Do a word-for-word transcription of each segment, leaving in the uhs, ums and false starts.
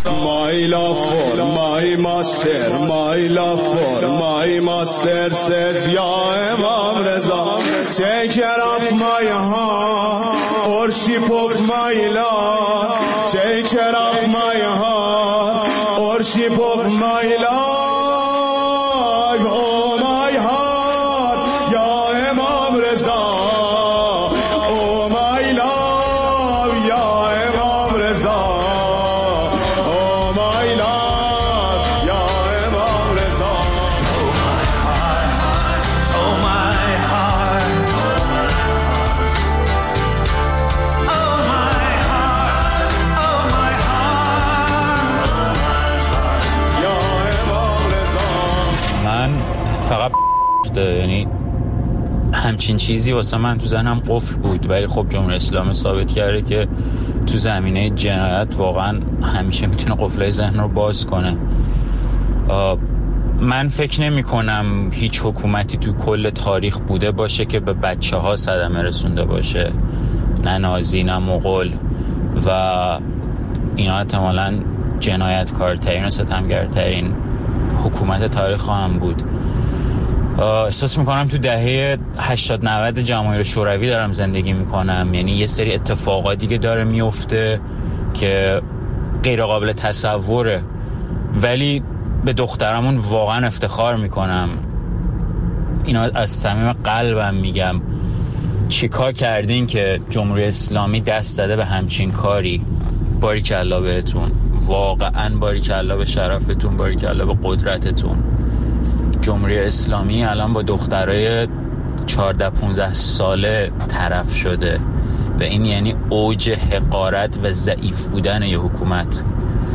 My love for my master, my love for my master says Ya Imam Reza, take care of my heart, worship of my Lord, take care of my heart, worship of my Lord, oh my heart, Ya Imam Reza, oh my love, Ya Imam Reza. فقط یعنی همچین چیزی واسه من تو ذهنم قفل بود، ولی خب جمهوری اسلامی ثابت کرده که تو زمینه جنایت واقعا همیشه میتونه قفلای ذهن رو باز کنه. من فکر نمی کنم هیچ حکومتی تو کل تاریخ بوده باشه که به بچه ها صدمه رسونده باشه، نه نازی نه مغول، و اینا احتمالاً جنایتکارترین و ستمگرترین حکومت تاریخ هم بود. احساس میکنم تو دهه هشتاد نود جماهیر شوروی دارم زندگی میکنم، یعنی یه سری اتفاقاتی که داره میفته که غیر قابل تصوره، ولی به دخترمون واقعا افتخار میکنم. اینا از صمیم قلبم میگم، چیکار کردین که جمهوری اسلامی دست زده به همچین کاری. باریکالله بهتون، واقعا باریکالله به شرفتون، باریکالله به قدرتتون. جمهوری اسلامی الان با دخترای چهارده پانزده ساله طرف شده و این یعنی اوج حقارت و ضعیف بودن یه حکومت.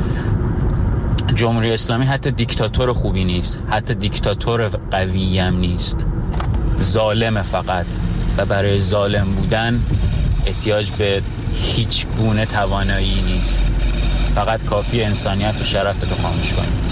جمهوری اسلامی حتی دیکتاتور خوبی نیست، حتی دیکتاتور قوی هم نیست، ظالم فقط، و برای ظالم بودن احتیاج به هیچ گونه توانایی نیست، فقط کافی انسانیت و شرف تو خاموش کنی.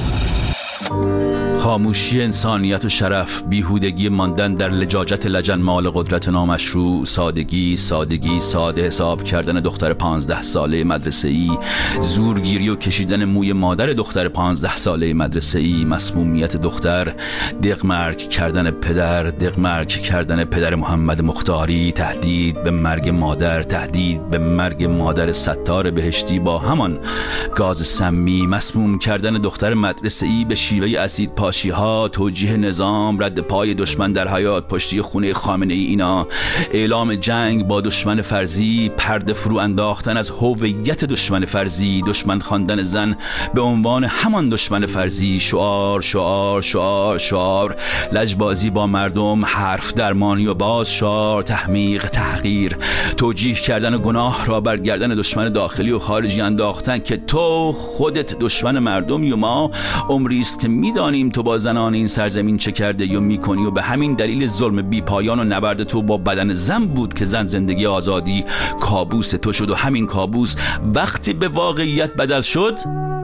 خاموشی انسانیت و شرف، بیهودگی ماندن در لجاجت لجنمال قدرت نامشروع، سادگی سادگی ساده حساب کردن دختر پانزده ساله مدرسه‌ای، زورگیری و کشیدن موی مادر دختر پانزده ساله مدرسه‌ای، مسمومیت دختر، دغمرگ کردن پدر، دغمرگ کردن پدر محمد مختاری، تهدید به مرگ مادر، تهدید به مرگ مادر ستار بهشتی با همان گاز سمی، مسموم کردن دختر مدرسه‌ای به شیوه اسید پاشی ها، توجیه نظام، رد پای دشمن در حیات پشتی خونه خامنه ای، اینا اعلام جنگ با دشمن فرضی، پرده فرو انداختن از هویت دشمن فرضی، دشمن خواندن زن به عنوان همان دشمن فرضی، شعار شعار شعار شعار، لجبازی با مردم، حرف درمانی و باز شعار، تحمیق تحقیر، توجیه کردن گناه را بر گردن دشمن داخلی و خارجی انداختن که تو خودت دشمن مردمی و ما عمری است که میدانیم تو با زنان این سرزمین چه کرده یا میکنی و به همین دلیل ظلم بی پایان و نبرد تو با بدن زن بود که زن زندگی آزادی کابوس تو شد، و همین کابوس وقتی به واقعیت بدل شد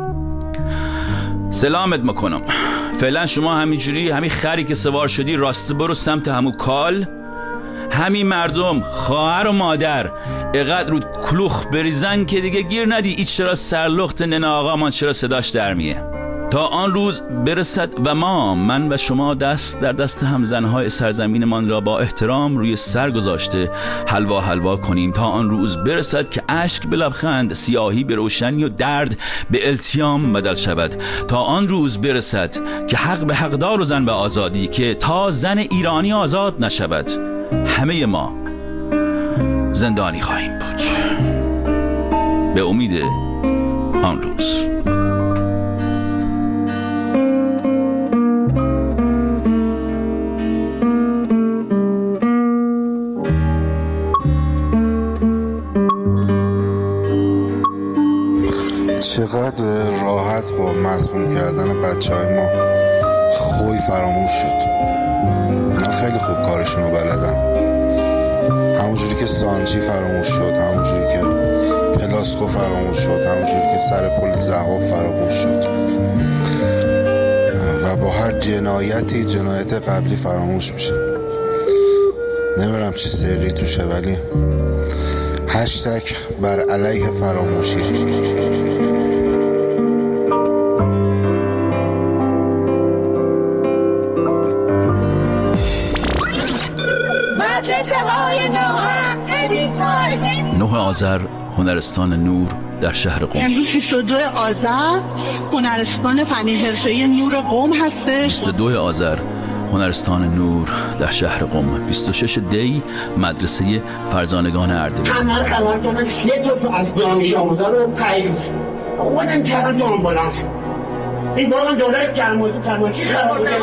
سلامت میکنم. فعلا شما همینجوری همین خری که سوار شدی راست برو سمت همون کال، همین مردم خواهر و مادر اقدر رود کلوخ بریزن که دیگه گیر ندی ایچ چرا سرلخت ننه آقا من چرا صداش در میه، تا آن روز برسد و ما من و شما دست در دست همزنهای سرزمینمان را با احترام روی سر گذاشته حلوا حلوا کنیم، تا آن روز برسد که اشک به لبخند، سیاهی به روشنی و درد به التیام بدل شود، تا آن روز برسد که حق به حقدار و زن به آزادی، که تا زن ایرانی آزاد نشود همه ما زندانی خواهیم بود. به امید آن روز. چقدر راحت با مظلوم کردن بچه های ما خوی فراموش شد. اونا خیلی خوب کارشون رو بلدن، همونجوری که سانچی فراموش شد، همونجوری که پلاسکو فراموش شد، همونجوری که سر پل ضحاک فراموش شد، و با هر جنایتی جنایت قبلی فراموش میشه. نمیدونم چه سری توشه، ولی هشتگ بر علیه فراموشی. نه آذر هنرستان نور در شهر قم. امروز بیست و دو آذر هنرستان فنی حرفه‌ای نور قم هستش. بیست و دو آذر هنرستان نور در شهر قم. بیست و شش دی مدرسه فرزانگان اردبیل. همه قرار دادن سه تا از دانش آموزان رو تعیین اومدن کردن تو آمبولانس. این بارم دوره فرمانچی خراب بوده.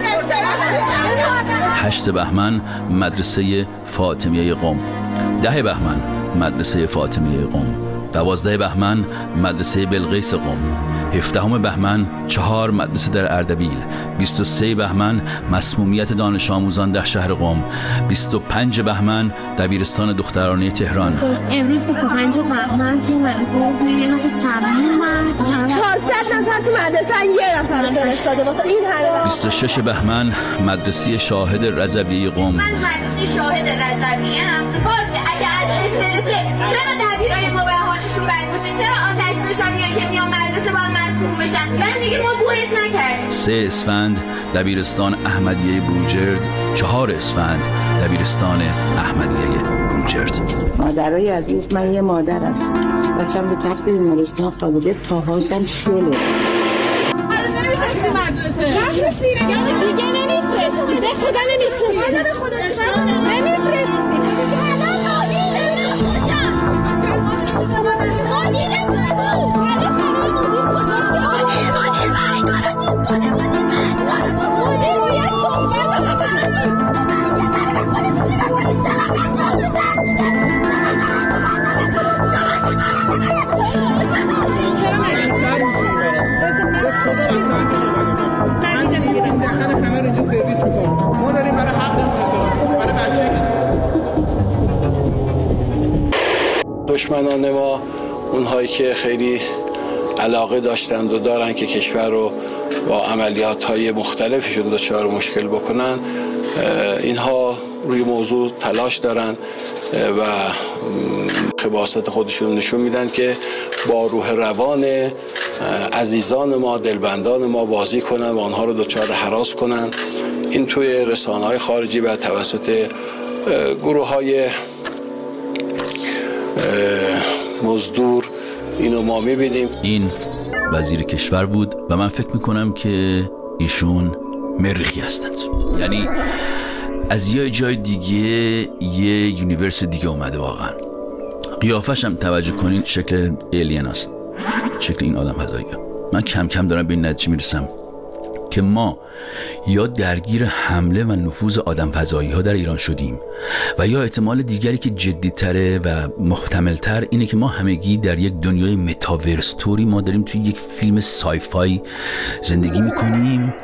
هشت بهمن مدرسه فاطمیه قم. ده بهمن مدرسه فاطمیه قم. دوازده بهمن مدرسه بلقیس قم. هفدهم بهمن چهار مدرسه در اردبیل. بیست و سه بهمن مسمومیت دانش آموزان در شهر قم. بیست و پنج بهمن دبیرستان دخترانه تهران. امروز بیست و پنج بهمن توی مدرسه یه نفر تمرین اومد. چهارصد نفر تو مدرسه یه نفر فرستاده واسه این همه. بیست و شش بهمن مدرسه شاهد رضویه قم. من مدرسه شاهد رضویه هم. باشه اگه از استرس چرا دبیرای ما به حالشون بد باشه؟ چرا آتش نشانیایی که میان مدرسه با مسموم بشن؟ من میگه ما بویش نکردیم. سه اسفند دبیرستان احمدیه بروجرد. چهار اسفند دبیرستان احمدیه بروجرد. مادرای عزیز، من یه مادر هستم. بچه‌م به تخت بیمارستان خوابیده، پاهاشم شله. نمی‌فرستی مدرسه. نمی‌فرستی دیگه نمی‌فرستی. به خدا نمی‌فرستی. به خدا چرا نمی‌فرستی؟ دشمنان ما اونهایی که خیلی علاقه داشتند و دارن که کشور رو با عملیات‌های مختلفشون دچار مشکل بکنن، اینها روی موضوع تلاش دارن و خباثت خودشون نشون میدن که با روح روان عزیزان ما، دلبندان ما بازی کنن و آنها رو دچار هراس کنن. این توی رسانه‌های خارجی و توسط گروه‌های مزدور اینو ما میبینیم. این وزیر کشور بود و من فکر میکنم که ایشون مریخی هستند، یعنی از یه جای دیگه یه یونیورس دیگه اومده. واقعا قیافش هم توجه کنین شکل ایلین است، شکل این آدم فضایی. من کم کم دارم به این نتیجه میرسم که ما یا درگیر حمله و نفوذ آدم فضایی ها در ایران شدیم و یا احتمال دیگری که جدی‌تره و محتمل‌تر اینه که ما همگی در یک دنیای متاورس توری ما داریم توی یک فیلم سایفای زندگی میکنیم،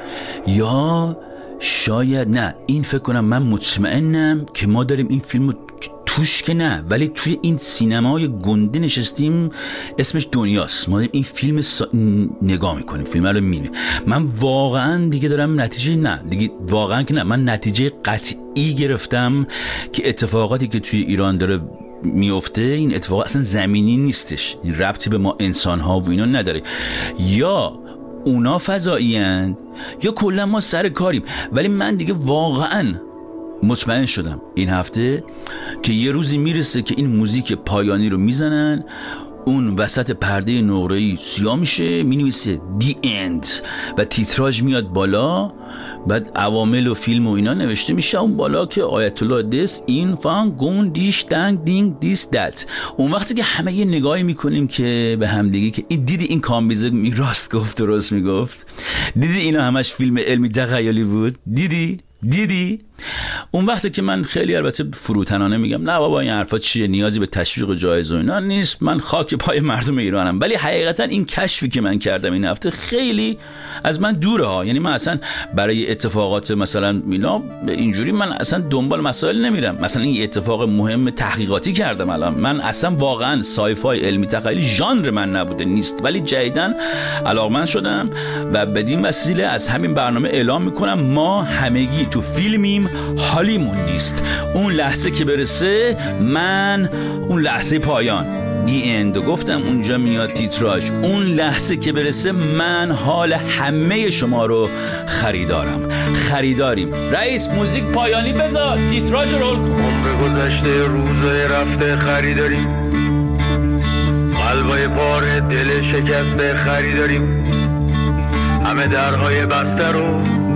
یا شاید نه، این فکر کنم من مطمئنم که ما داریم این فیلم توش که نه، ولی توی این سینمای گنده نشستیم، اسمش دنیاست. ما این فیلم سا... نگاه میکنیم، فیلم رو میبینیم. من واقعا دیگه دارم نتیجه نه دیگه واقعا که نه من نتیجه قطعی گرفتم که اتفاقاتی که توی ایران داره میفته این اتفاق اصلا زمینی نیستش، این ربطی به ما انسان ها و اینا نداره. یا اونا فضایی هستند یا کلا ما سر کاریم. ولی من دیگه واقعا مطمئن شدم این هفته که یه روزی میرسه که این موزیک پایانی رو میزنن، اون وسط پرده نقره‌ای سیاه میشه، مینویسه دی اند و تیتراژ میاد بالا، بعد عوامل و فیلم و اینا نوشته میشه اون بالا که آیت الله دس این فان گون دیش دنگ دینگ دیس دت. اون وقتی که همه یه نگاهی میکنیم که به هم دیگه که این دیدی این کامبیزه می راست گفت درست میگفت، دیدی اینا همش فیلم علمی تخیلی بود، دیدی دیدی اون وقتی که من خیلی البته فروتنانه میگم نه بابا این حرفا چیه، نیازی به تشویق و جایزه و اینا نیست، من خاک پای مردم ایرانم. ولی حقیقتا این کشفی که من کردم این هفته خیلی از من دوره ها، یعنی من اصلا برای اتفاقات مثلا اینا اینجوری من اصلا دنبال مسائل نمیرم. مثلا این اتفاق مهم تحقیقاتی کردم الان، من اصلا واقعا سایفای علمی تخیلی ژانر من نبوده نیست، ولی جدیدن علاقمند شدم و بدین وسیله از همین برنامه اعلام میکنم ما همگی تو فیلمیم، حالیمون نیست. اون لحظه که برسه من اون لحظه پایان دی اند گفتم، اونجا میاد تیتراژ، اون لحظه که برسه من حال همه شما رو خریدارم، خریداریم. رئیس موزیک پایانی بذار، تیتراژ رول کن. عمر گذشته روزای رفته خریداریم، دلای پاره دل شکسته خریداریم، همه درهای بسته رو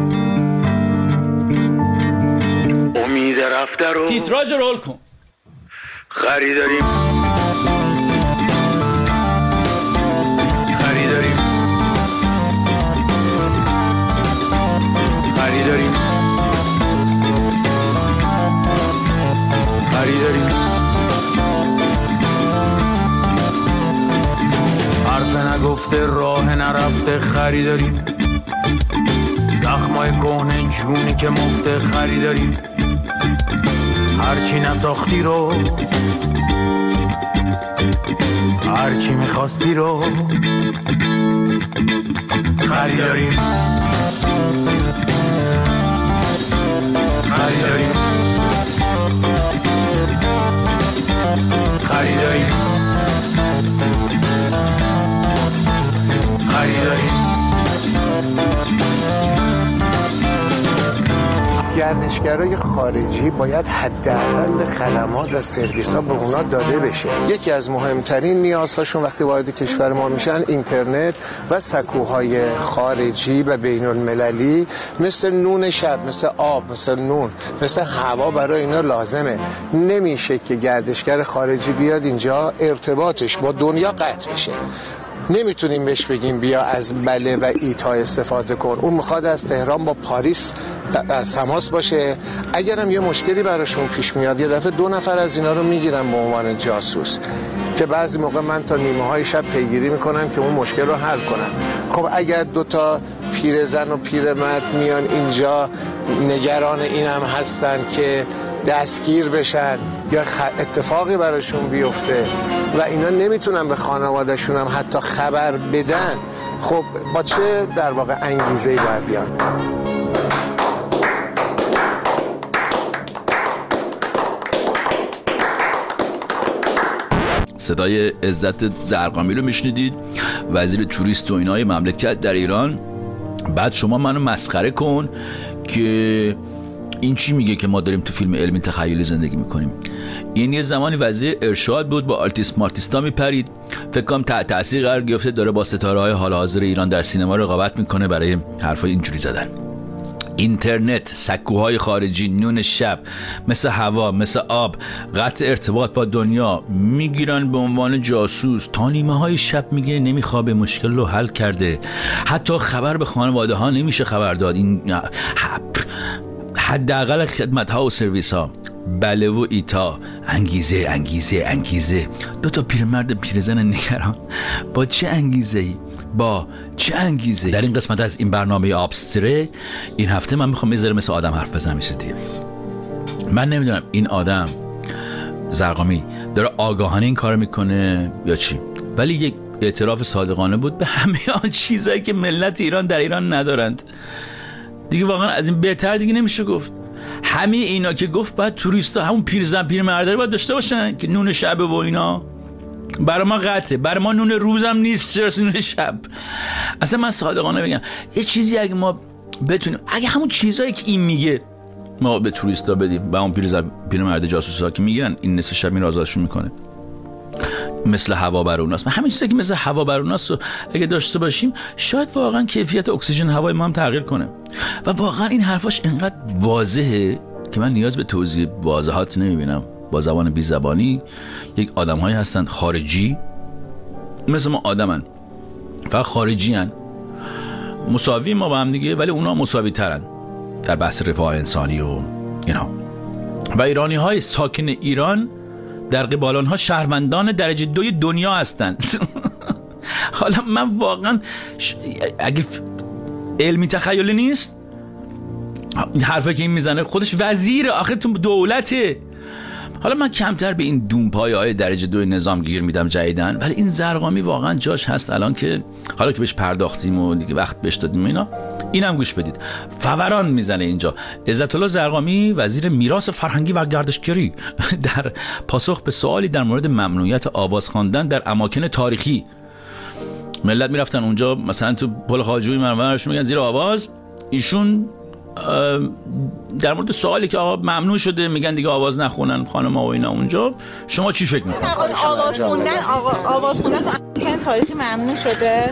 امید رفته رو تیتراژ رول کن خریداریم خریداریم خریداریم خریداریم حرف نگفته راه نرفته خریداریم، زخمای کهنه جونی که مفته خریداریم، هرچی نساختی رو هرچی میخواستی رو خریداریم خریداریم خریداریم خریداریم. گردشگرای خارجی باید حداقل خدمات و سرویس ها به اونا داده بشه. یکی از مهمترین نیازهاشون وقتی وارد کشور ما میشن اینترنت و سکوهای خارجی و بین المللی مثل نون شب، مثل آب، مثل نون، مثل هوا برای اینا لازمه. نمیشه که گردشگر خارجی بیاد اینجا ارتباطش با دنیا قطع بشه. نمیتونیم بهش بگیم بیا از بله و ایتا استفاده کن. اون میخواد از تهران با پاریس از تماس باشه. اگرم یه مشکلی براشون پیش میاد یه دفعه دو نفر از اینا رو میگیرن به عنوان جاسوس که بعضی موقع من تا نیمه های شب پیگیری میکنم که اون مشکل رو حل کنم. خب اگر دو تا پیرزن و پیرمرد میان اینجا نگران اینم هستن که دستگیر بشن یا اتفاقی براشون بیفته و اینا نمیتونن به خانوادهشون هم حتی خبر بدن، خب با چه در واقع انگیزه‌ای باید بیان؟ صدای عزت زرقامی رو میشنیدید، وزیر توریست و اینای مملکت در ایران. بعد شما منو مسخره کن که این چی میگه که ما داریم تو فیلم علمی تخیلی زندگی میکنیم. این یه زمانی وزیر ارشاد بود، با آلتیس مارتیستا میپرید، فکر کنم تحت تاثیر قرار گرفته، داره با ستاره های حال حاضر ایران در سینما رقابت میکنه برای حرفای اینجوری زدن. اینترنت، سکوهای خارجی، نون شب، مثل هوا، مثل آب، قطع ارتباط با دنیا، میگیرن به عنوان جاسوس. تا نیمه های شب میگه نمیخوابه، مشکل رو حل کرده، حتی خبر به خانواده ها نمیشه خبر داد. این حداقل خدمت ها و سرویس ها، بله و ایتا، انگیزه انگیزه انگیزه. دو تا پیرمرد پیرزن نگران، با چه انگیزه ای؟ با چه انگیزه؟ در این قسمت از این برنامه آبستره این هفته من میخوام یه ذره مثل آدم حرف بزنم. من نمیدونم این آدم زرقامی داره آگاهانه این کار میکنه یا چی، ولی یک اعتراف صادقانه بود به همه آن چیزایی که ملت ایران در ایران ندارند. دیگه واقعا از این بهتر دیگه نمیشه گفت. همه اینا که گفت بعد توریستا همون پیرزن پیرمرده باید داشته باشن که نون شب و اینا. برای ما قطعه، برای ما نون روزم نیست، چرا نون شب. اصلا من صادقانه بگم یه چیزی اگه ما بتونیم، اگه همون چیزایی که این میگه ما به توریستا بدیم، با اون پیرزن پیرمرده جاسوسا که میگن این نصف شب میره آزادشون میکنه، مثل هوا بروناست، همین چیزی که مثل هوا بروناست رو اگه داشته باشیم شاید واقعا کیفیت اکسیژن هوای ما هم تغییر کنه. و واقعا این حرفاش اینقدر واضحه که من نیاز به توضیح واضحات نمیبینم. با زبان بی زبانی یک آدم هایی هستن خارجی مثل ما آدمن، فقط خارجی هن، مساوی ما با هم دیگه، ولی اونا مساوی ترن در بحث رفاه انسانی و اینا. و ایرانی های ساکن ایران در قبال آنها شهروندان درجه دوی دنیا هستند. حالا من واقعا ش... اگه علمی تخیلی نیست این حرفه که این میزنه، خودش وزیر آخه تو دولته. حالا من کمتر به این دونپای های درجه دوی نظام گیر میدم جدیدن، ولی این زرقامی واقعا جاش هست الان که حالا که بهش پرداختیم و دیگه وقت بهش دادیم اینا، اینم گوش بدید. فوران میزنه اینجا. عزت الله زرقامی وزیر میراث فرهنگی و گردشگری در پاسخ به سوالی در مورد ممنوعیت آواز خواندن در اماکن تاریخی. ملت میرفتن اونجا مثلا تو پل خواجوی منورش میگن زیر آواز، ایشون در مورد سوالی که آقا ممنوع شده میگن دیگه آواز نخونن خانم‌ها و اینا اونجا، شما چی فکر میکنید؟ آواز خوندن آواز خوندن تو امکان تاریخی ممنوع شده؟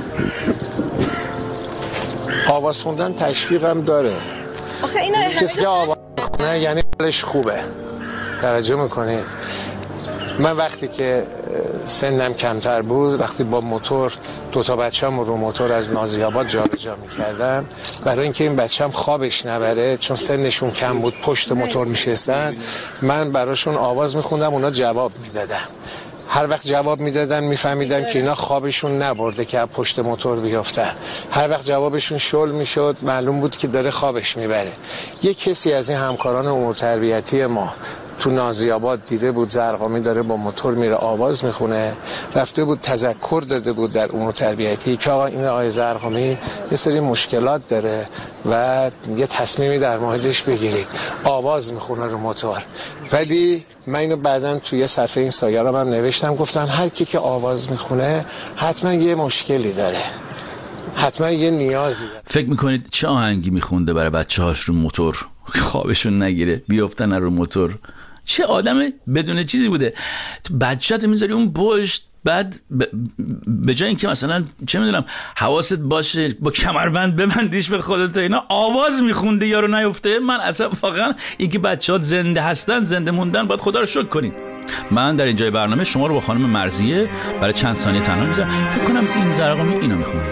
آواز خوندن تشویقم داره. آخه اینا کسی که آواز خونه یعنی حالش خوبه. توجه میکنید؟ من وقتی که سنم کمتر بود، وقتی با موتور دوتا بچه‌م رو موتور از نازی‌آباد جابجا می‌کردم، برای اینکه این بچه‌م خوابش نبره، چون سنشون کم بود پشت موتور میشستن، من براشون آواز میخوندم، اونا جواب میدادن. هر وقت جواب میدادن میفهمیدم که اینا خوابشون نبرده که پشت موتور بیافتن. هر وقت جوابشون شل میشد معلوم بود که داره خوابش میبره. یک کسی از این همکاران امور تربیتی ما تو نازی‌آباد دیده بود زرقامی داره با موتور میره آواز میخونه، رفته بود تذکر داده بود در امور تربیتی که آقا این آقای زرقامی یه سری مشکلات داره و یه تصمیمی در موردش بگیرید، آواز میخونه رو موتور. ولی من اینو بعداً توی صفحه این سایرام هم نوشتم، گفتن هر کی که آواز میخونه حتما یه مشکلی داره، حتما یه نیازی داره. فکر میکنید چه آهنگی میخونده برای بچه‌هاش رو موتور خوابشون نگیره بیافتن رو موتور؟ چه آدم بدون چیزی بوده. بچه‌ت میذاری اون پشت، بعد به جای اینکه مثلا چه میدونم حواست باشه با کمربند ببندیش به خودت اینا، آواز میخونده یارو نیفته. من اصلا واقعا اینکه بچه‌ها زنده هستن، زنده موندن، باید خدا رو شکر کنید. من در اینجای برنامه شما رو با خانم مرضیه برای چند ثانیه تنها میذارم. فکر کنم این زرقامی اینو میخونه.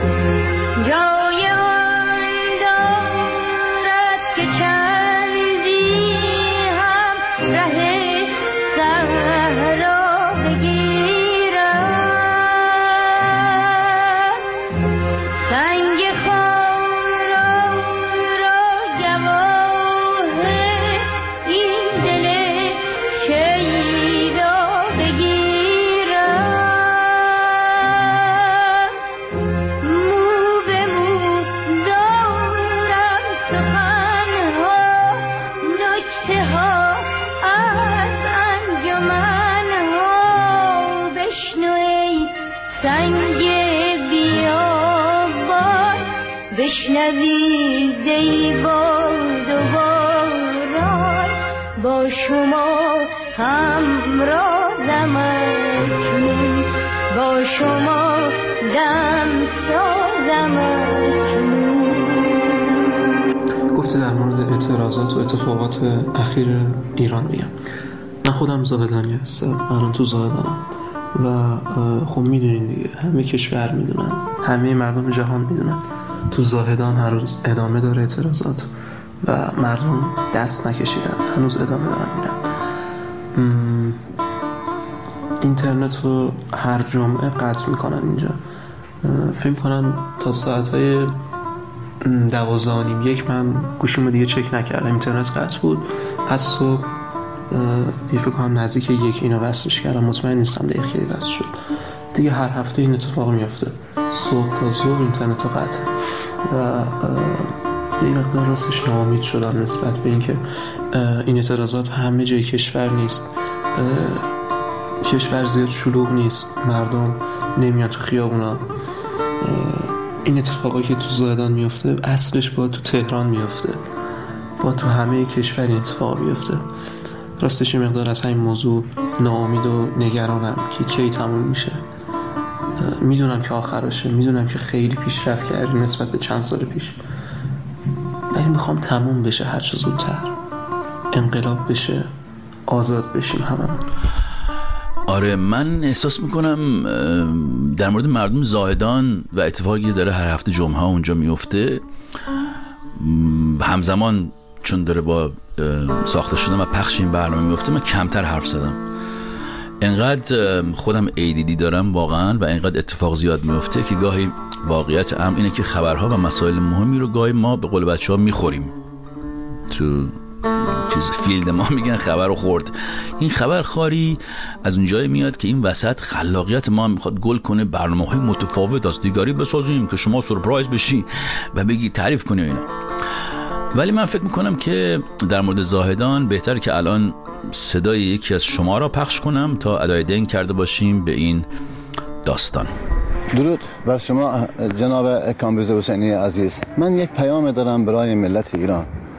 بشنوی زیباد و باران، با شما همرازم اکنون، با شما دم سازم اکنون. گفته در مورد اعتراضات و اتفاقات اخیر ایران بگم. من خودم زاهدانی هستم، الان تو زاهدانم و خب میدونین دیگه، همه کشور میدونن، همه مردم جهان میدونن تو زاهدان هر روز ادامه داره اعتراضات و مردم دست نکشیدن، هنوز ادامه دارن میدن. اینترنت رو هر جمعه قطع میکنن اینجا. فکر کنم تا ساعتهای دوازده و نیم یک من گوشیمو دیگه چک نکردم، اینترنت قطع بود. از صبح یه فکر کنم نزدیک یک اینا وصلش کردم، مطمئن نیستم دقیقه کی وصل شد. دیگه هر هفته این اتفاق میفته، صبح تا ظهر اینترنت قطع و به این مقدار راستش ناامید شدم نسبت به اینکه این اعتراضات همه جای کشور نیست، کشور زیاد شلوغ نیست، مردم نمیان تو خیابونا. این اتفاقایی که تو زاهدان میفته اصلش با تو تهران میفته، با تو همه کشور این اتفاق میفته. راستش این مقدار از این موضوع ناامید و نگرانم که کی تموم میشه. میدونم که آخرشه، میدونم که خیلی پیشرفت کردیم نسبت به چند سال پیش، ولی میخوام تموم بشه هر چه زودتر، انقلاب بشه، آزاد بشیم هممون. آره من احساس میکنم در مورد مردم زاهدان و اتفاقی داره هر هفته جمعه اونجا میفته، همزمان چون داره با ساخته شدن و پخش این برنامه میفته، من کمتر حرف زدم. انقدر خودم ای دی دی دارم واقعا و انقدر اتفاق زیاد میفته که گاهی واقعیت امر اینه که خبرها و مسائل مهمی رو گاهی ما به قول بچه ها میخوریم. تو چیز فیلد ما میگن خبر رو خورد. این خبر خاری از اونجایی میاد که این وسط خلاقیت ما میخواد گل کنه، برنامه‌های متفاوت از دیگری بسازیم که شما سورپرایز بشی و بگی تعریف کنی اینا. ولی من فکر میکنم که در مورد زاهدان بهتره که الان صدای یکی از شما را پخش کنم تا ادای دین کرده باشیم به این داستان. درود بر شما جناب کامبیز حسینی عزیز. من یک پیام دارم برای ملت ایران.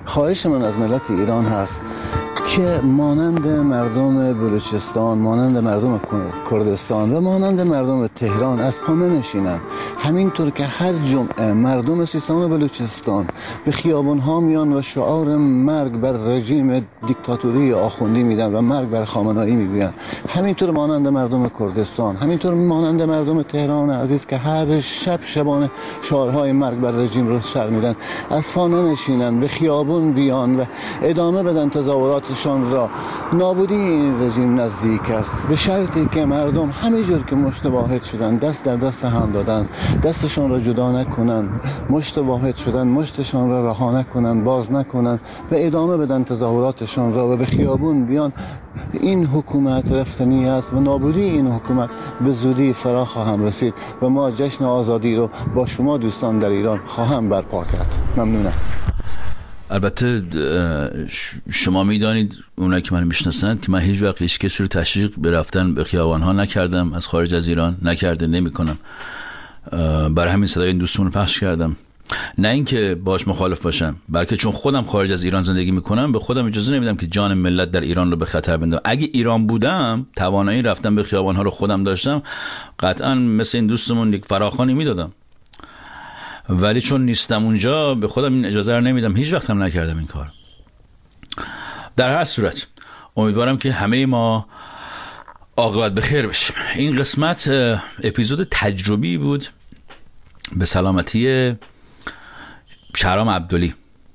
خواهش من از ملت ایران هست که مانند مردم بلوچستان، مانند مردم کردستان و مانند مردم تهران از پا ننشینن. همینطور که هر جمعه مردم سیستان و بلوچستان به خیابان‌ها میان و شعار مرگ بر رژیم دیکتاتوری آخوندی میدن و مرگ بر خامنه‌ای میگوین، همینطور مانند مردم کردستان، همینطور مانند مردم تهران عزیز که هر شب شبانه شعارهای مرگ بر رژیم رو سر میدن، از پا ننشینن، به خیابون بیان و ادامه بدن تظاهراتشان را. نابودی این رژیم نزدیک است، به شرطی که مردم همینجور که مشت واحد شدن، دست در دست هم دادن، دستشان را جدا نکنن، مشت واحد شدن، مشتشان را رها نکنن، باز نکنن و ادامه بدن تظاهراتشان را و به خیابون بیان. این حکومت رفتنی است و نابودی این حکومت به زودی فرا خواهم رسید و ما جشن آزادی رو با شما دوستان در ایران خواهم برپا کرد. ممنونم. البته شما میدانید، اونایی که من میشناسند، که من هیچ وقت هیچ کسی رو تشویق به رفتن به خیابان‌ها نکردم، از خارج از ایران نکرده، نمی‌کنم. برای همین صدای این دوستون رو پخش کردم. نه اینکه باش مخالف باشم، بلکه چون خودم خارج از ایران زندگی میکنم به خودم اجازه نمیدم که جان ملت در ایران رو به خطر بندازم. اگه ایران بودم، توانایی رفتن به خیابان‌ها رو خودم داشتم، قطعا مثل این دوستمون یک فراخوانی میدادم. ولی چون نیستم اونجا، به خودم این اجازه رو نمیدم، هیچ وقت هم نکردم این کار. در هر صورت امیدوارم که همه ما عاقبت به خیر بشیم. این قسمت اپیزود تجربی بود به سلامتی شهرام عبدلی،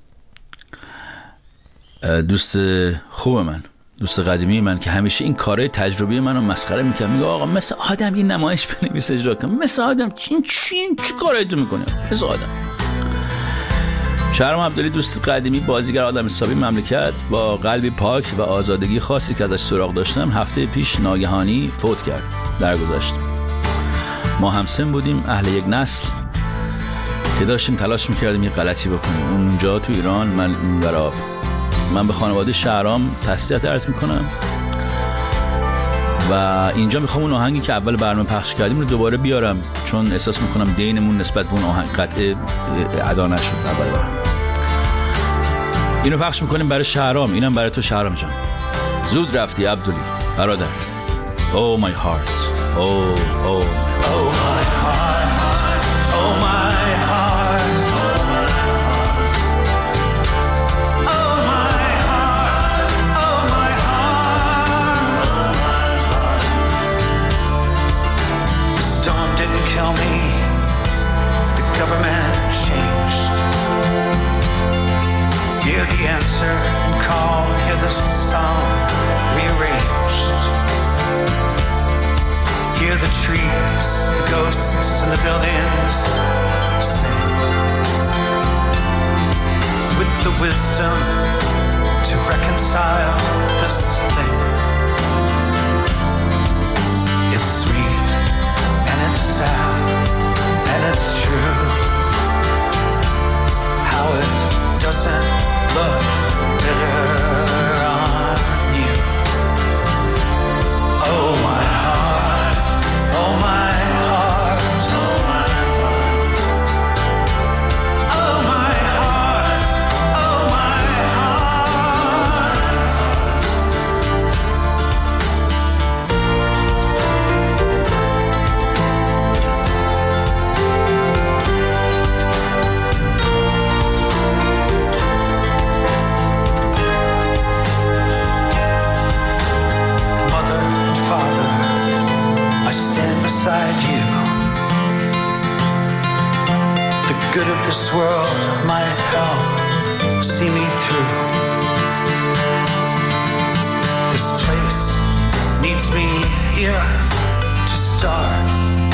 دوست خوب من، دوست قدیمی من، که همیشه این کاره تجربی منو مسخره میکنه. میگه آقا مثل آدم یه نمایش بنویس اجرا کن، مثل آدم چین چین چی کاری تو میکنی مثل آدم. شهرام عبدلی دوست قدیمی، بازیگر آدم حسابی مملکت با قلبی پاک و آزادگی خاصی که ازش سراغ داشتم، هفته پیش ناگهانی فوت کرد، درگذشت. ما همسن بودیم، اهل یک نسل که داشتیم تلاش میکردیم یه غلطی بکنیم اونجا تو ایران. من برای من به خانواده شهرام تسلیت عرض میکنم و اینجا میخوام اون آهنگی که اول برنامه پخش کردیم رو دوباره بیارم، چون احساس میکنم دینمون نسبت به اون آهنگ قطعه ادا نشد. اول برنامه اینو پخش میکنیم برای شهرام، اینم برای تو شهرام جان. زود رفتی عبدلی برادر. Oh my heart, oh oh oh my heart, oh my heart, oh my heart, oh my heart, oh my heart. The storm didn't kill me, the government changed. Hear the answer and call, hear the song rearranged. Hear the trees, the ghosts and the buildings sing with the wisdom to reconcile this thing. It's sweet and it's sad and it's true, how it doesn't look bitter on you. Oh my heart, oh my heart, oh my heart, oh my heart, oh my heart. Mother and father, I stand beside you. The good of this world might help see me through. This place needs me here to start.